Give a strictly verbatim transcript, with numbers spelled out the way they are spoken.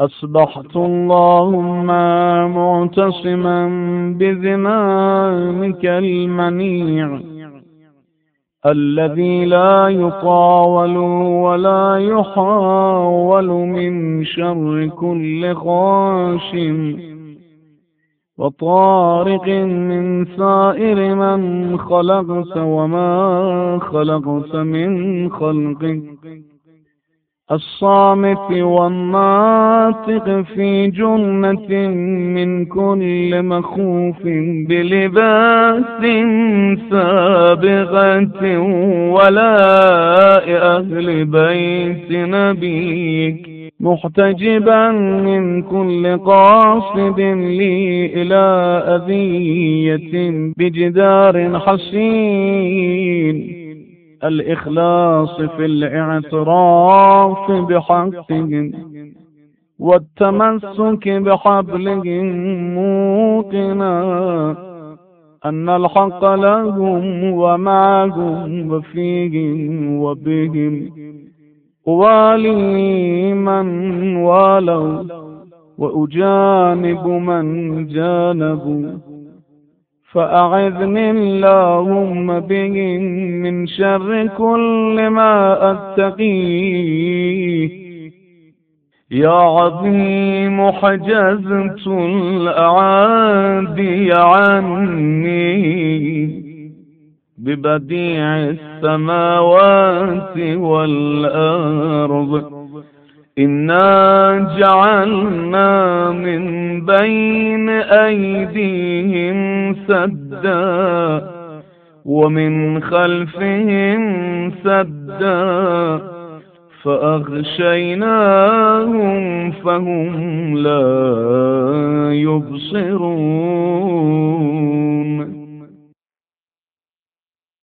أصبحت اللهم معتصما بزمامك المنيع الذي لا يطاول ولا يحاول من شر كل خاشم وطارق من سائر من خلقت وما خلقت من خلقك، الصامت والناطق في جنة من كل مخوف بلباس سابغة ولاء أهل بيت نبيك، محتجبا من كل قاصد لي إلى أذية بجدار حصين، الإخلاص في الاعتراف بحقهم والتمسك بحبلهم، موقنا أن الحق لهم ومعهم وفيهم وبهم، والي من والوا وأجانب من جانبوا، فأعذني اللهم بهم من شر كل ما أتقيه. يا عظيم حجزت الأعادي عني ببديع السماوات والأرض، إنا جعلنا من بين أيديهم سدا ومن خلفهم سدا فأغشيناهم فهم لا يبصرون.